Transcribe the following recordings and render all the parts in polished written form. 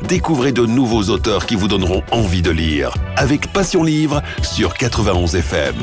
Découvrez de nouveaux auteurs qui vous donneront envie de lire. Avec Passion Livre sur 91 FM.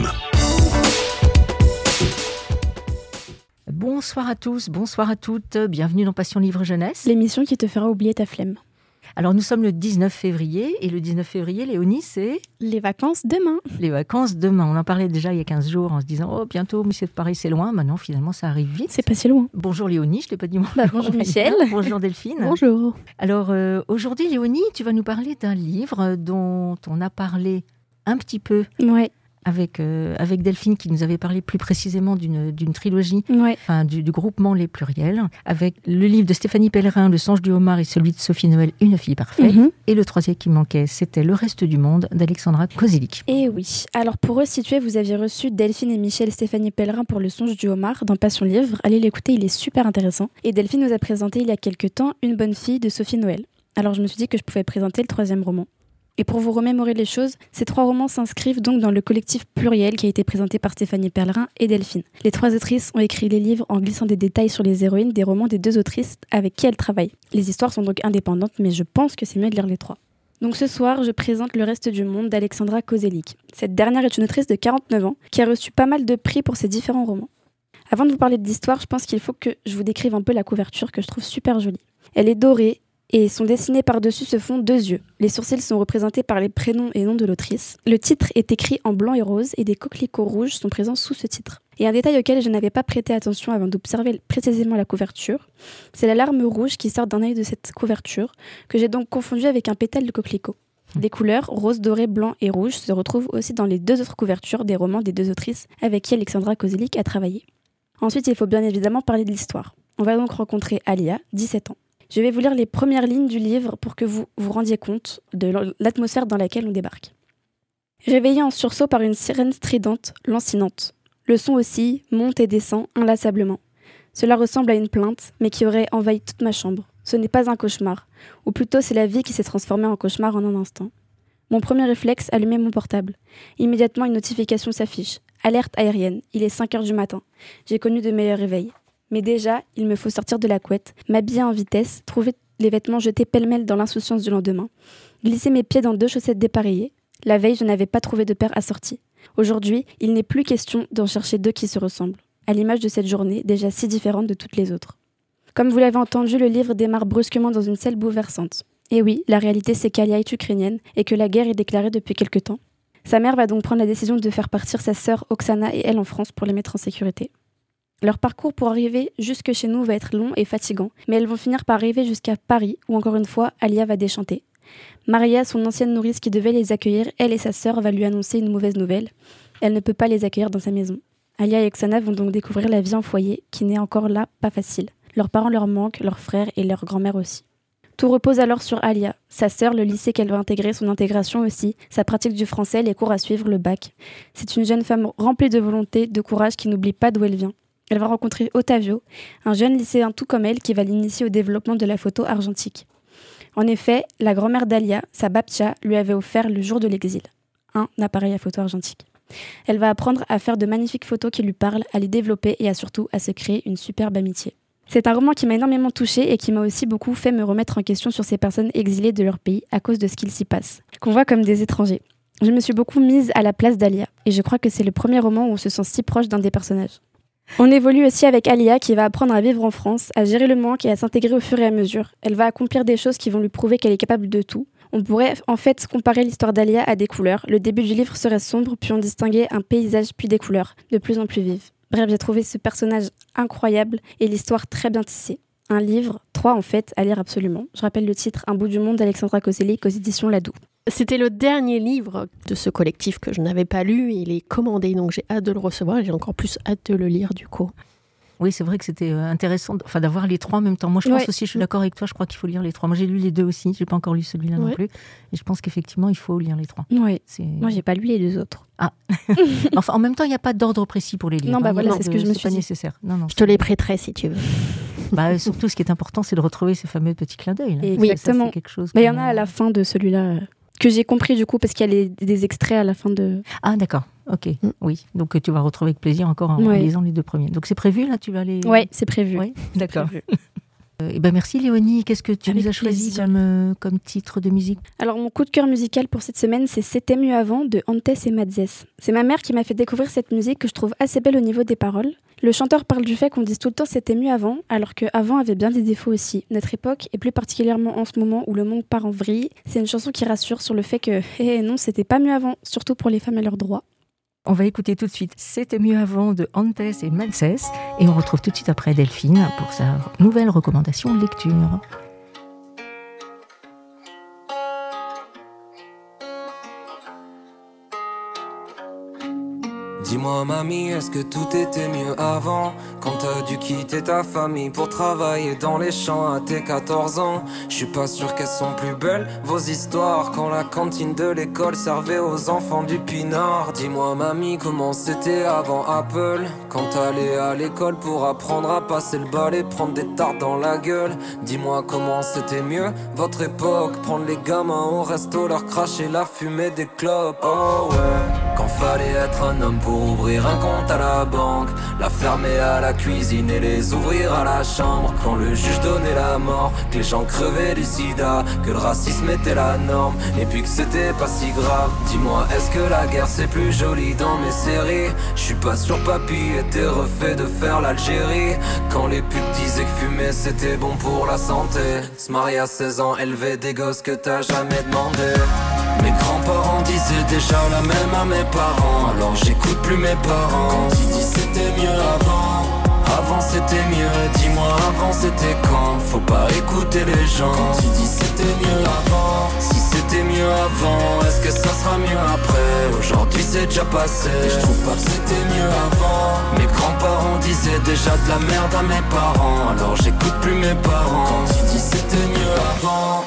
Bonsoir à tous, bonsoir à toutes. Bienvenue dans Passion Livre Jeunesse. L'émission qui te fera oublier ta flemme. Alors nous sommes le 19 février et le 19 février, Léonie, c'est... Les vacances demain. Les vacances demain. On en parlait déjà il y a 15 jours en se disant « Oh, bientôt, mais c'est pareil, c'est loin. » Maintenant, finalement, ça arrive vite. C'est pas si loin. Bonjour Léonie, je ne t'ai pas dit moi. Bonjour Michel. Bonjour Delphine. Bonjour. Alors aujourd'hui, Léonie, tu vas nous parler d'un livre dont on a parlé un petit peu. Ouais. Avec Delphine qui nous avait parlé plus précisément d'une trilogie, enfin, du groupement Les Pluriels, avec le livre de Stéphanie Pellerin, Le songe du homard, et celui de Sophie Noël, Une fille parfaite. Et le troisième qui manquait, c'était Le reste du monde d'Alexandra Kozelik. Et oui. Alors pour resituer, vous aviez reçu Delphine et Michel Stéphanie Pellerin pour Le songe du homard dans Passion Livre. Allez l'écouter, il est super intéressant. Et Delphine nous a présenté il y a quelques temps Une bonne fille de Sophie Noël. Alors je me suis dit que je pouvais présenter le troisième roman. Et pour vous remémorer les choses, ces trois romans s'inscrivent donc dans le collectif Pluriel qui a été présenté par Stéphanie Pellerin et Delphine. Les trois autrices ont écrit les livres en glissant des détails sur les héroïnes des romans des deux autrices avec qui elles travaillent. Les histoires sont donc indépendantes, mais je pense que c'est mieux de lire les trois. Donc ce soir, je présente Le reste du monde d'Alexandra Kozelik. Cette dernière est une autrice de 49 ans qui a reçu pas mal de prix pour ses différents romans. Avant de vous parler de l'histoire, je pense qu'il faut que je vous décrive un peu la couverture que je trouve super jolie. Elle est dorée, et sont dessinés par-dessus ce fond deux yeux. Les sourcils sont représentés par les prénoms et noms de l'autrice. Le titre est écrit en blanc et rose et des coquelicots rouges sont présents sous ce titre. Et un détail auquel je n'avais pas prêté attention avant d'observer précisément la couverture, c'est la larme rouge qui sort d'un œil de cette couverture, que j'ai donc confondu avec un pétale de coquelicot. Les couleurs rose, doré, blanc et rouge se retrouvent aussi dans les deux autres couvertures des romans des deux autrices avec qui Alexandra Kozelik a travaillé. Ensuite, il faut bien évidemment parler de l'histoire. On va donc rencontrer Alia, 17 ans. Je vais vous lire les premières lignes du livre pour que vous vous rendiez compte de l'atmosphère dans laquelle on débarque. Réveillée en sursaut par une sirène stridente, lancinante. Le son oscille, monte et descend inlassablement. Cela ressemble à une plainte, mais qui aurait envahi toute ma chambre. Ce n'est pas un cauchemar, ou plutôt c'est la vie qui s'est transformée en cauchemar en un instant. Mon premier réflexe, allumer mon portable. Immédiatement, une notification s'affiche. Alerte aérienne, il est 5h du matin. J'ai connu de meilleurs réveils. Mais déjà, il me faut sortir de la couette, m'habiller en vitesse, trouver les vêtements jetés pêle-mêle dans l'insouciance du lendemain, glisser mes pieds dans 2 chaussettes dépareillées. La veille, je n'avais pas trouvé de paire assortie. Aujourd'hui, il n'est plus question d'en chercher 2 qui se ressemblent, à l'image de cette journée déjà si différente de toutes les autres. Comme vous l'avez entendu, le livre démarre brusquement dans une scène bouleversante. Et oui, la réalité c'est qu'Alia est ukrainienne et que la guerre est déclarée depuis quelque temps. Sa mère va donc prendre la décision de faire partir sa sœur Oksana et elle en France pour les mettre en sécurité. Leur parcours pour arriver jusque chez nous va être long et fatigant, mais elles vont finir par arriver jusqu'à Paris, où encore une fois, Alia va déchanter. Maria, son ancienne nourrice qui devait les accueillir, elle et sa sœur, va lui annoncer une mauvaise nouvelle. Elle ne peut pas les accueillir dans sa maison. Alia et Oksana vont donc découvrir la vie en foyer, qui n'est encore là pas facile. Leurs parents leur manquent, leurs frères et leur grand-mère aussi. Tout repose alors sur Alia, sa sœur, le lycée qu'elle va intégrer, son intégration aussi, sa pratique du français, les cours à suivre, le bac. C'est une jeune femme remplie de volonté, de courage, qui n'oublie pas d'où elle vient. Elle va rencontrer Ottavio, un jeune lycéen tout comme elle qui va l'initier au développement de la photo argentique. En effet, la grand-mère d'Alia, sa babcha, lui avait offert le jour de l'exil un appareil à photo argentique. Elle va apprendre à faire de magnifiques photos qui lui parlent, à les développer et surtout à se créer une superbe amitié. C'est un roman qui m'a énormément touchée et qui m'a aussi beaucoup fait me remettre en question sur ces personnes exilées de leur pays à cause de ce qu'il s'y passe, qu'on voit comme des étrangers. Je me suis beaucoup mise à la place d'Alia et je crois que c'est le premier roman où on se sent si proche d'un des personnages. On évolue aussi avec Alia qui va apprendre à vivre en France, à gérer le manque et à s'intégrer au fur et à mesure. Elle va accomplir des choses qui vont lui prouver qu'elle est capable de tout. On pourrait en fait comparer l'histoire d'Alia à des couleurs. Le début du livre serait sombre, puis on distinguait un paysage puis des couleurs, de plus en plus vives. Bref, j'ai trouvé ce personnage incroyable et l'histoire très bien tissée. Un livre, 3 en fait, à lire absolument. Je rappelle le titre, Un bout du monde d'Alexandra Kozelik aux éditions Ladoux. C'était le dernier livre de ce collectif que je n'avais pas lu. Il est commandé, donc j'ai hâte de le recevoir et j'ai encore plus hâte de le lire du coup. Oui, c'est vrai que c'était intéressant d'avoir les 3 en même temps. Moi, je pense aussi, je suis d'accord avec toi, je crois qu'il faut lire les 3. Moi, j'ai lu les 2 aussi, j'ai pas encore lu celui-là non plus. Et je pense qu'effectivement, il faut lire les 3. Oui, moi, j'ai pas lu les 2 autres. Ah, enfin, en même temps, il n'y a pas d'ordre précis pour les livres. Non, voilà, c'est ce que je me suis dit. Nécessaire. Non, je te les prêterai si tu veux. Surtout, ce qui est important, c'est de retrouver ces fameux petits clins d'œil. Là. Exactement. Ça, quelque chose il y en a à la fin de celui-là que j'ai compris du coup, parce qu'il y a des extraits à la fin de... Ah, d'accord. Ok, oui. Donc, tu vas retrouver avec plaisir encore en lisant les 2 premiers. Donc, c'est prévu, là, tu vas aller... Oui, c'est prévu. Oui, d'accord. Merci Léonie, qu'est-ce que tu nous as choisi comme titre de musique? Alors mon coup de cœur musical pour cette semaine, c'est C'était mieux avant de Antes et Matzès. C'est ma mère qui m'a fait découvrir cette musique que je trouve assez belle au niveau des paroles. Le chanteur parle du fait qu'on dise tout le temps c'était mieux avant, alors que avant avait bien des défauts aussi. Notre époque, et plus particulièrement en ce moment où le monde part en vrille, c'est une chanson qui rassure sur le fait que non, c'était pas mieux avant, surtout pour les femmes à leurs droits. On va écouter tout de suite C'était mieux avant de Antes et Matzès et on retrouve tout de suite après Delphine pour sa nouvelle recommandation de lecture. Dis-moi mamie, est-ce que tout était mieux avant? Quand t'as dû quitter ta famille pour travailler dans les champs à tes 14 ans. Je suis pas sûr qu'elles sont plus belles, vos histoires, quand la cantine de l'école servait aux enfants du Pinard. Dis-moi mamie, comment c'était avant Apple? Quand t'allais à l'école pour apprendre à passer le balai, prendre des tartes dans la gueule. Dis-moi comment c'était mieux, votre époque, prendre les gamins au resto, leur cracher la fumée des clopes. Oh ouais, quand fallait être un homme pour ouvrir un compte à la banque, la fermer à la cuisine et les ouvrir à la chambre. Quand le juge donnait la mort, que les gens crevaient du sida, que le racisme était la norme et puis que c'était pas si grave. Dis-moi, est-ce que la guerre c'est plus joli dans mes séries? Je suis pas sûr papy était refait de faire l'Algérie. Quand les putes disaient que fumer c'était bon pour la santé, se marier à 16 ans, élever des gosses que t'as jamais demandé. Mes grands-parents disaient déjà la même à mes parents, alors j'écoute plus mes parents. Quand ils disent c'était mieux avant, avant c'était mieux, dis-moi avant c'était quand? Faut pas écouter les gens. Quand ils disent c'était mieux avant, si c'était mieux avant, est-ce que ça sera mieux après? Aujourd'hui c'est déjà passé, je trouve pas que c'était mieux avant. Mes grands-parents disaient déjà de la merde à mes parents, alors j'écoute plus mes parents. Quand ils disent c'était mieux avant.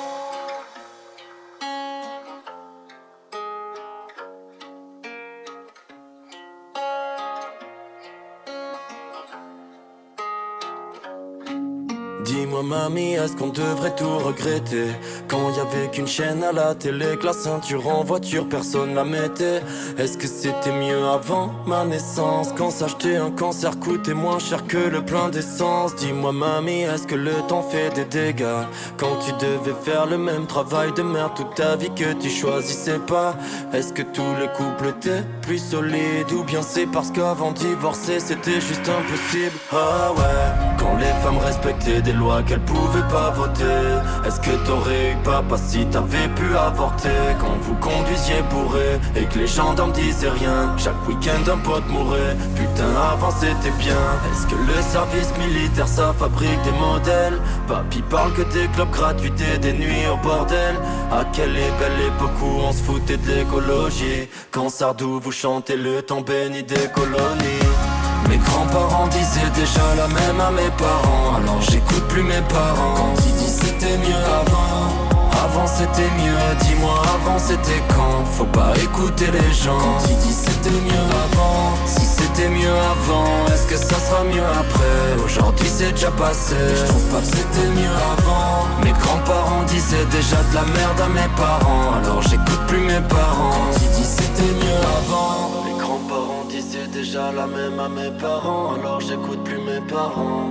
Dis-moi mamie, est-ce qu'on devrait tout regretter? Quand y avait qu'une chaîne à la télé, que la ceinture en voiture personne la mettait. Est-ce que c'était mieux avant ma naissance? Quand s'acheter un cancer coûtait moins cher que le plein d'essence. Dis-moi mamie, est-ce que le temps fait des dégâts? Quand tu devais faire le même travail de merde toute ta vie que tu choisissais pas. Est-ce que tous les couples étaient plus solides? Ou bien c'est parce qu'avant divorcer c'était juste impossible? Ah ouais, quand les femmes respectaient des lois qu'elles pouvaient pas voter. Est-ce que t'aurais eu papa si t'avais pu avorter? Quand vous conduisiez bourré et que les gendarmes disaient rien, chaque week-end un pote mourait. Putain avant c'était bien. Est-ce que le service militaire ça fabrique des modèles? Papy parle que des clubs gratuits et des nuits au bordel. À quelle belle époque où on se foutait de l'écologie, quand Sardou vous chantez le temps béni des colonies. Mes grands-parents disaient déjà la même à mes parents, alors j'écoute plus mes parents. Quand ils disent c'était mieux avant, avant c'était mieux, dis-moi avant c'était quand? Faut pas écouter les gens. Quand ils disent c'était mieux avant, si c'était mieux avant, est-ce que ça sera mieux après? Aujourd'hui c'est déjà passé, je trouve pas que c'était mieux avant. Mes grands-parents disaient déjà de la merde à mes parents, alors j'écoute plus mes parents. Quand ils disent c'était mieux avant, mes grands-parents disaient déjà la même à mes parents, alors j'écoute plus mes parents.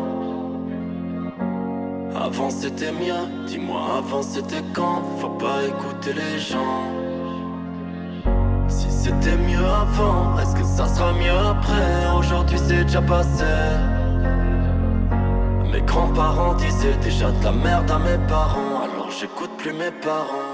Avant c'était mieux, dis-moi avant c'était quand? Faut pas écouter les gens. Si c'était mieux avant, est-ce que ça sera mieux après? Aujourd'hui c'est déjà passé. Mes grands-parents disaient déjà de la merde à mes parents, alors j'écoute plus mes parents.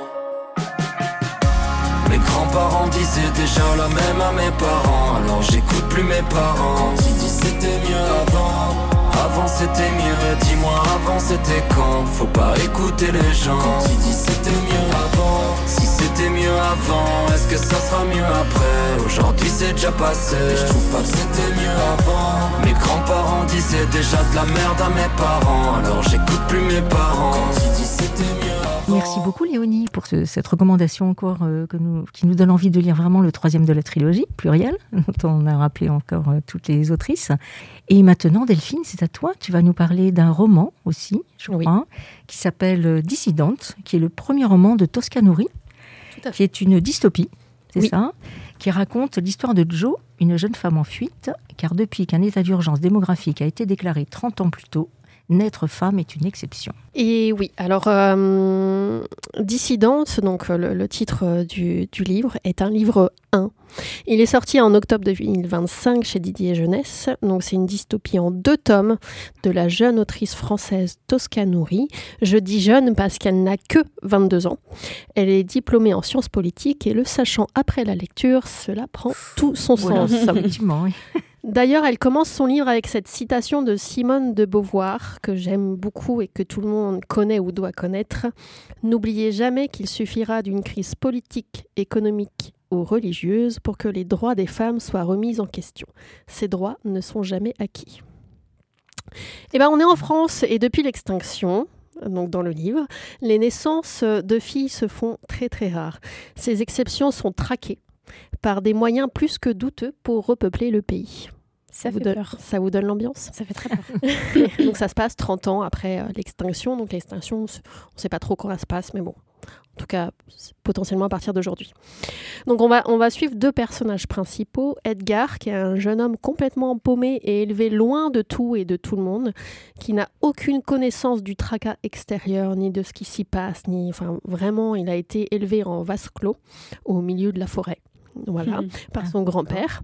Mes grands-parents disaient déjà la même à mes parents, alors j'écoute plus mes parents. Quand ils disent c'était mieux avant, avant c'était mieux, dis-moi avant c'était quand? Faut pas écouter les gens. Quand ils disent c'était mieux avant, si c'était mieux avant, est-ce que ça sera mieux après? Aujourd'hui c'est déjà passé, je trouve pas que c'était mieux avant. Mes grands-parents disaient déjà de la merde à mes parents, alors j'écoute plus mes parents. Quand ils disent c'était mieux avant. Merci beaucoup Léonie pour cette recommandation encore qui nous donne envie de lire vraiment le 3e de la trilogie, pluriel, dont on a rappelé encore toutes les autrices. Et maintenant Delphine, c'est à toi, tu vas nous parler d'un roman aussi, je crois, qui s'appelle Dissidente, qui est le premier roman de Tosca Nouri, qui est une dystopie, c'est ça, qui raconte l'histoire de Jo, une jeune femme en fuite, car depuis qu'un état d'urgence démographique a été déclaré 30 ans plus tôt, naître femme est une exception. Et oui, alors Dissidente, donc le titre du livre, est un livre 1. Il est sorti en octobre 2025 chez Didier Jeunesse. Donc c'est une dystopie en 2 tomes de la jeune autrice française Tosca Nourri. Je dis jeune parce qu'elle n'a que 22 ans. Elle est diplômée en sciences politiques et le sachant après la lecture, cela prend tout son sens. Effectivement, oui. D'ailleurs, elle commence son livre avec cette citation de Simone de Beauvoir, que j'aime beaucoup et que tout le monde connaît ou doit connaître. « N'oubliez jamais qu'il suffira d'une crise politique, économique ou religieuse pour que les droits des femmes soient remis en question. Ces droits ne sont jamais acquis. » Eh bien, on est en France et depuis l'extinction, donc dans le livre, les naissances de filles se font très très rares. Ces exceptions sont traquées par des moyens plus que douteux pour repeupler le pays. Ça vous donne l'ambiance ? Ça fait très peur. Donc ça se passe 30 ans après l'extinction. Donc l'extinction, on ne sait pas trop quand ça se passe, mais bon, en tout cas, potentiellement à partir d'aujourd'hui. Donc on va suivre 2 personnages principaux. Edgar, qui est un jeune homme complètement paumé et élevé loin de tout et de tout le monde, qui n'a aucune connaissance du tracas extérieur, ni de ce qui s'y passe, enfin vraiment, il a été élevé en vase clos, au milieu de la forêt. Voilà, par son grand-père.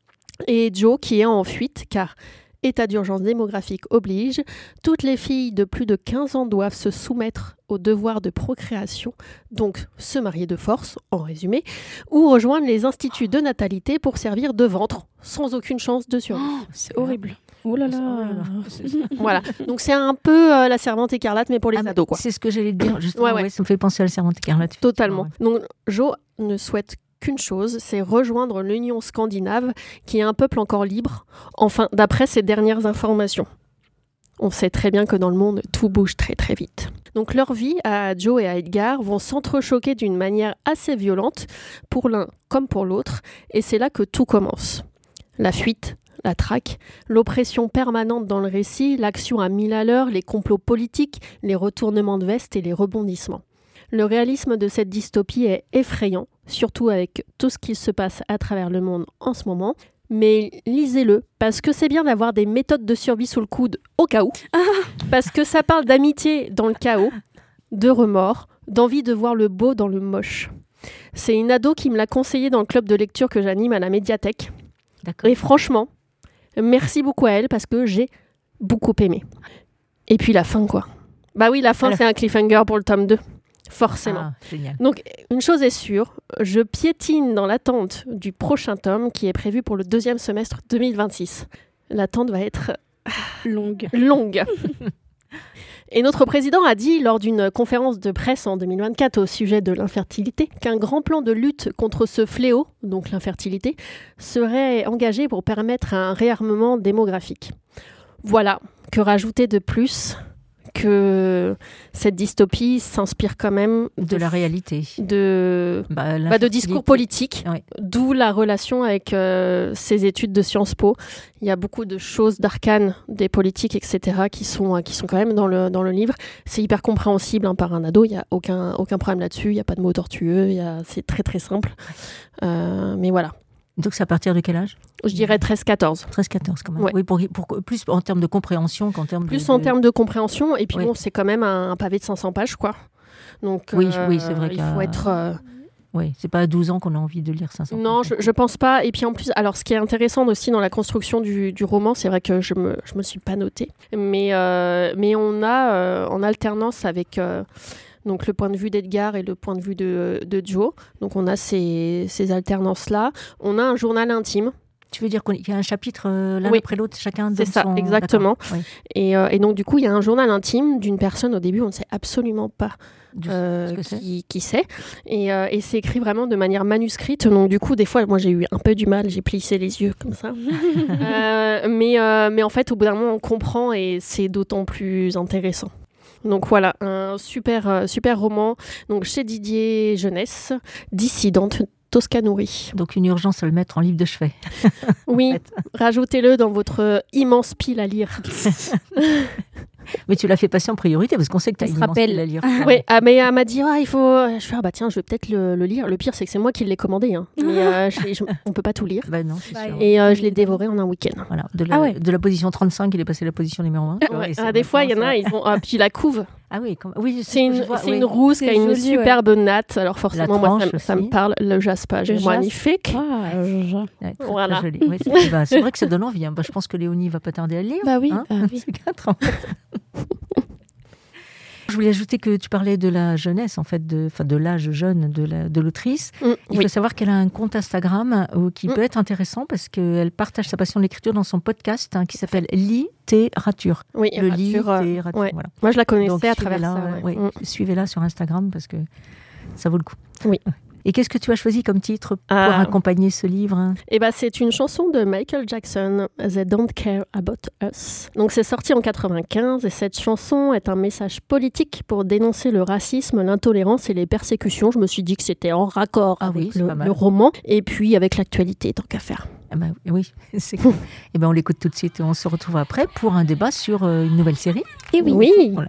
Et Joe qui est en fuite car état d'urgence démographique oblige, toutes les filles de plus de 15 ans doivent se soumettre au devoir de procréation, donc se marier de force, en résumé, ou rejoindre les instituts de natalité pour servir de ventre, sans aucune chance de survie. Oh, c'est horrible. Oh là là. Voilà, donc c'est un peu la Servante écarlate, mais pour les ados, quoi. C'est ce que j'allais te dire, justement, ouais. Ça me fait penser à la Servante écarlate. Totalement. Ouais. Donc Joe ne souhaite qu'une chose, c'est rejoindre l'Union scandinave, qui est un peuple encore libre, enfin, d'après ses dernières informations. On sait très bien que dans le monde, tout bouge très très vite. Donc leur vie à Joe et à Edgar vont s'entrechoquer d'une manière assez violente, pour l'un comme pour l'autre, et c'est là que tout commence. La fuite, la traque, l'oppression permanente dans le récit, l'action à 1000 à l'heure, les complots politiques, les retournements de veste et les rebondissements. Le réalisme de cette dystopie est effrayant, surtout avec tout ce qui se passe à travers le monde en ce moment. Mais lisez-le, parce que c'est bien d'avoir des méthodes de survie sous le coude au cas où. Parce que ça parle d'amitié dans le chaos, de remords, d'envie de voir le beau dans le moche. C'est une ado qui me l'a conseillé dans le club de lecture que j'anime à la médiathèque. D'accord. Et franchement, merci beaucoup à elle parce que j'ai beaucoup aimé. Et puis la fin, quoi. Bah oui, la fin, c'est un cliffhanger pour le tome 2. Forcément. Ah, génial. Donc, une chose est sûre, je piétine dans l'attente du prochain tome qui est prévu pour le 2e semestre 2026. L'attente va être longue. Et notre président a dit lors d'une conférence de presse en 2024 au sujet de l'infertilité qu'un grand plan de lutte contre ce fléau, donc l'infertilité, serait engagé pour permettre un réarmement démographique. Voilà, que rajouter de plus ? Que cette dystopie s'inspire quand même de la réalité, de discours politiques, ouais. D'où la relation avec ces études de Sciences Po. Il y a beaucoup de choses d'arcanes des politiques, etc., qui sont quand même dans le livre. C'est hyper compréhensible par un ado, il n'y a aucun problème là-dessus, il n'y a pas de mots tortueux, c'est très très simple. Mais voilà. Donc c'est à partir de quel âge ? Je dirais 13-14. 13-14 quand même. Ouais. Oui, pour plus en termes de compréhension qu'en termes en termes de compréhension. Et puis bon, c'est quand même un pavé de 500 pages, quoi. Donc oui, c'est vrai qu'il faut être... Oui, c'est pas à 12 ans qu'on a envie de lire 500 pages. Non, je pense pas. Et puis en plus, alors ce qui est intéressant aussi dans la construction du roman, c'est vrai que je me suis pas notée. Mais on a en alternance avec... Donc le point de vue d'Edgar et le point de vue de Joe. Donc on a ces alternances-là. On a un journal intime. Tu veux dire qu'il y a un chapitre l'un après l'autre, chacun donne son... C'est ça, exactement. Oui. Et donc du coup, il y a un journal intime d'une personne. Au début, on ne sait absolument pas qui c'est. Et c'est écrit vraiment de manière manuscrite. Donc du coup, des fois, moi j'ai eu un peu du mal. J'ai plissé les yeux comme ça. Mais en fait, au bout d'un moment, on comprend et c'est d'autant plus intéressant. Donc voilà, un super roman donc chez Didier Jeunesse, Dissidente, Tosca Nourri. Donc une urgence à le mettre en livre de chevet. Oui, rajoutez-le dans votre immense pile à lire. Mais tu l'as fait passer en priorité parce qu'on sait que tu as immense style à lire. Oui, mais elle m'a dit il faut. Je fais tiens, je vais peut-être le lire. Le pire, c'est que c'est moi qui l'ai commandé. Hein. Mais on peut pas tout lire. Bah non, c'est sûr. Et je l'ai dévoré en un week-end. Voilà. De la position 35, il est passé à la position numéro 1. Des fois, il y en a, ils vont. Puis la couve. Ah oui, c'est une rousse qui a une superbe natte. Alors forcément, moi, ça me parle. Le jaspage est magnifique. Voilà. Très joli. Oui, c'est vrai que ça donne envie. Hein. Je pense que Léonie va pas tarder à le lire. Bah oui. C'est 4 ans. Je voulais ajouter que tu parlais de la jeunesse, en fait, de l'âge jeune de l'autrice. Il faut savoir qu'elle a un compte Instagram qui peut être intéressant parce qu'elle partage sa passion de l'écriture dans son podcast qui s'appelle Littérature. Oui, le Littérature. Ouais. Voilà. Moi, je la connaissais donc, à travers ça. Suivez-la sur Instagram parce que ça vaut le coup. Oui. Et qu'est-ce que tu as choisi comme titre pour accompagner ce livre? C'est une chanson de Michael Jackson, They Don't Care About Us. Donc c'est sorti en 95 et cette chanson est un message politique pour dénoncer le racisme, l'intolérance et les persécutions. Je me suis dit que c'était en raccord avec le roman et puis avec l'actualité, tant qu'à faire. Oui, c'est cool. On l'écoute tout de suite et on se retrouve après pour un débat sur une nouvelle série. Et oui. Voilà.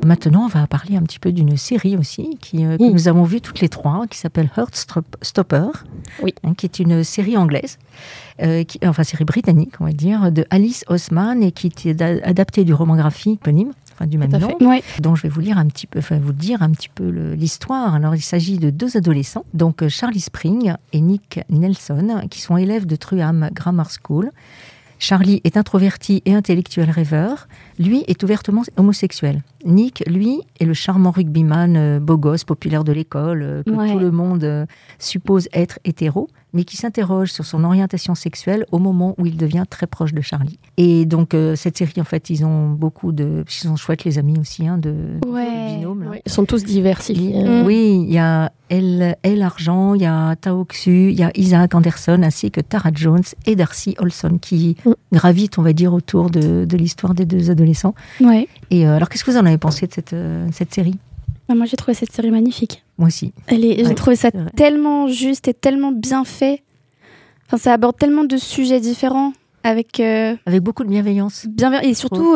Maintenant, on va parler un petit peu d'une série aussi que nous avons vue toutes les trois, qui s'appelle Heartstopper, qui est une série anglaise, série britannique, on va dire, de Alice Oseman et qui est adaptée du roman graphique éponyme, du même nom, dont je vais vous dire un petit peu l'histoire. Alors, il s'agit de 2 adolescents, donc Charlie Spring et Nick Nelson, qui sont élèves de Truham Grammar School. Charlie est introverti et intellectuel rêveur. Lui est ouvertement homosexuel. Nick, lui, est le charmant rugbyman beau gosse, populaire de l'école, que tout le monde suppose être hétéro, mais qui s'interroge sur son orientation sexuelle au moment où il devient très proche de Charlie. Et donc, cette série, en fait, ils sont chouettes, les amis aussi, de binôme. Là. Ils sont tous diversifiés. Oui, il y a Elle Argent, il y a Tao Xu, il y a Isaac Anderson, ainsi que Tara Jones et Darcy Olson, qui gravitent, on va dire, autour de l'histoire des 2 adolescents. Ouais. Et alors, qu'est-ce que vous en avez pensé de cette série ? Moi, j'ai trouvé cette série magnifique. Moi aussi. J'ai trouvé ça tellement juste et tellement bien fait. Enfin, ça aborde tellement de sujets différents avec beaucoup de bienveillance. Et surtout,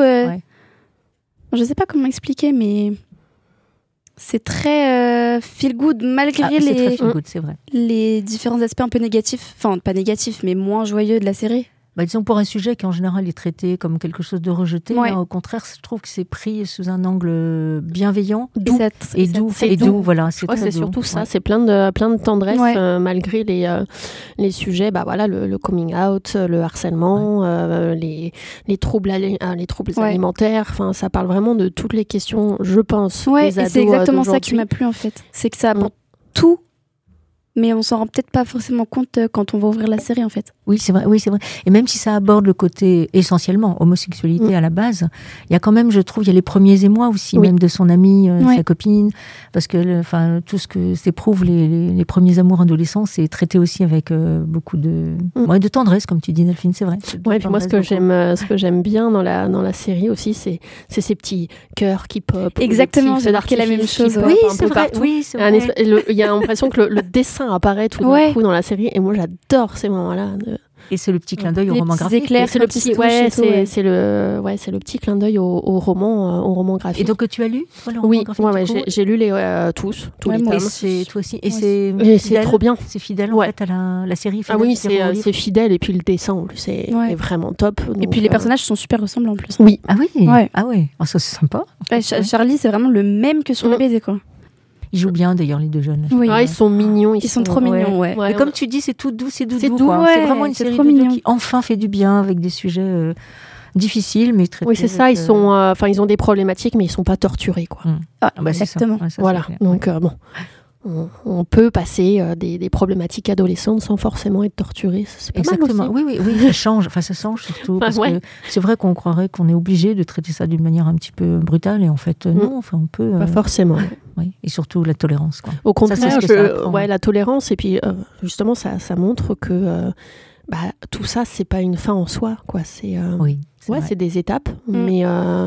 je sais pas comment expliquer, mais c'est très feel good malgré c'est très feel good, c'est vrai. Les différents aspects un peu négatifs, enfin pas négatifs, mais moins joyeux de la série. Disons pour un sujet qui en général est traité comme quelque chose de rejeté, là, au contraire, je trouve que c'est pris sous un angle bienveillant, doux et doux. Voilà, je crois que c'est surtout ça, c'est plein de tendresse malgré les sujets, le coming out, le harcèlement, les troubles alimentaires. Enfin, ça parle vraiment de toutes les questions, je pense. Des ados, et c'est exactement ça qui m'a plu en fait, c'est que ça aborde tout. Mais on s'en rend peut-être pas forcément compte quand on va ouvrir la série, en fait. Oui, c'est vrai. Et même si ça aborde le côté, essentiellement, homosexualité à la base, il y a quand même, je trouve, il y a les premiers émois aussi, même de son amie, sa copine, parce que tout ce que s'éprouvent les premiers amours adolescents, c'est traité aussi avec beaucoup de tendresse, comme tu dis, Delphine, c'est vrai. Ouais, puis moi, ce que j'aime bien dans la série aussi, c'est ces petits cœurs qui pop. Exactement, j'ai marqué la même chose. Oui, c'est vrai. Il y a l'impression que le dessin apparaît tout d'un coup dans la série, et moi j'adore ces moments-là. Et c'est le petit clin d'œil au roman graphique. C'est le petit clin d'œil au roman graphique. Et donc tu as lu le roman graphique? J'ai lu tous les tomes. Toi aussi. Et c'est trop bien. C'est fidèle en fait à la série. Ah oui, c'est fidèle, et puis le dessin en plus est vraiment top. Et puis les personnages sont super ressemblants en plus. Oui. Ah oui. Ah ouais. Ça c'est sympa. Charlie, c'est vraiment le même que sur le BD, quoi. Ils jouent bien d'ailleurs, les 2 jeunes. Oui. Ils sont mignons. Ils sont trop mignons, Et comme tu dis, c'est tout doux, c'est doux. C'est vraiment une série de qui enfin fait du bien avec des sujets difficiles, mais très. Oui, c'est ça. Ils ont des problématiques, mais ils sont pas torturés, quoi. Exactement. Ça, voilà. Donc on peut passer des problématiques adolescentes sans forcément être torturé. C'est pas exactement. Mal aussi. Oui, ça change. Enfin, ça change surtout parce que c'est vrai qu'on croirait qu'on est obligé de traiter ça d'une manière un petit peu brutale, et en fait non. Enfin, on peut. Pas forcément. Oui, et surtout la tolérance, quoi. Au contraire, la tolérance, et puis justement, ça montre que tout ça, c'est pas une fin en soi, quoi. C'est c'est des étapes, mais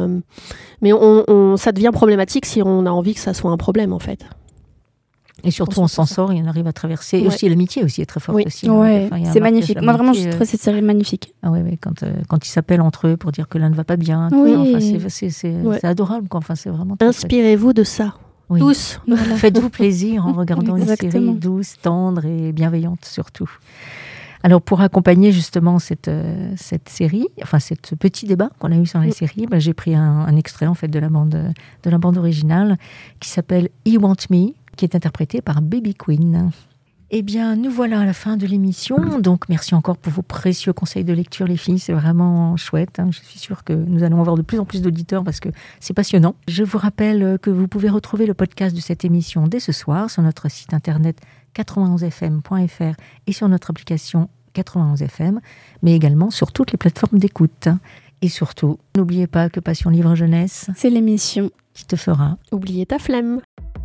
ça devient problématique si on a envie que ça soit un problème, en fait. Et surtout, on s'en sort et on arrive à traverser. Et aussi, l'amitié aussi est très forte. Aussi, c'est magnifique. Moi, vraiment, je trouve cette série magnifique. Ah quand ils s'appellent entre eux pour dire que l'un ne va pas bien. C'est adorable, quoi. Enfin, c'est vraiment inspirez-vous de ça. Oui. Tous. Voilà. Faites-vous plaisir en regardant une série douce, tendre et bienveillante, surtout. Alors, pour accompagner justement cette série, enfin, ce petit débat qu'on a eu sur les séries, j'ai pris un extrait, en fait, de la bande originale qui s'appelle « He Want Me », qui est interprété par Baby Queen. Eh bien, nous voilà à la fin de l'émission. Donc, merci encore pour vos précieux conseils de lecture, les filles. C'est vraiment chouette. Je suis sûre que nous allons avoir de plus en plus d'auditeurs parce que c'est passionnant. Je vous rappelle que vous pouvez retrouver le podcast de cette émission dès ce soir sur notre site internet 91fm.fr et sur notre application 91FM, mais également sur toutes les plateformes d'écoute. Et surtout, n'oubliez pas que Passion Livre Jeunesse, c'est l'émission qui te fera oublier ta flemme.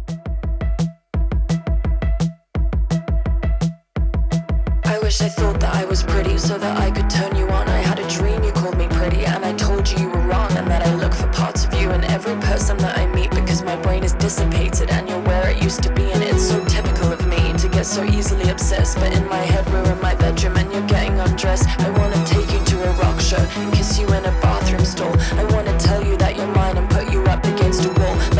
I wish I thought that I was pretty so that I could turn you on. I had a dream you called me pretty and I told you you were wrong, and that I look for parts of you in every person that I meet because my brain is dissipated and you're where it used to be, and it's so typical of me to get so easily obsessed. But in my head we're in my bedroom and you're getting undressed. I want to take you to a rock show and kiss you in a bathroom stall. I want to tell you that you're mine and put you up against a wall.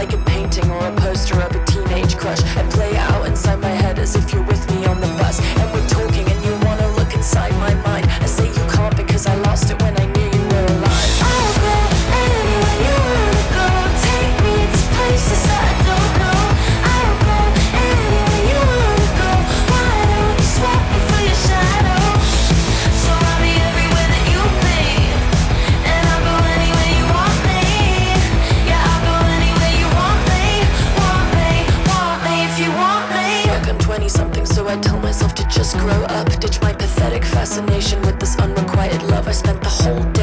fascination with this unrequited love. I spent the whole day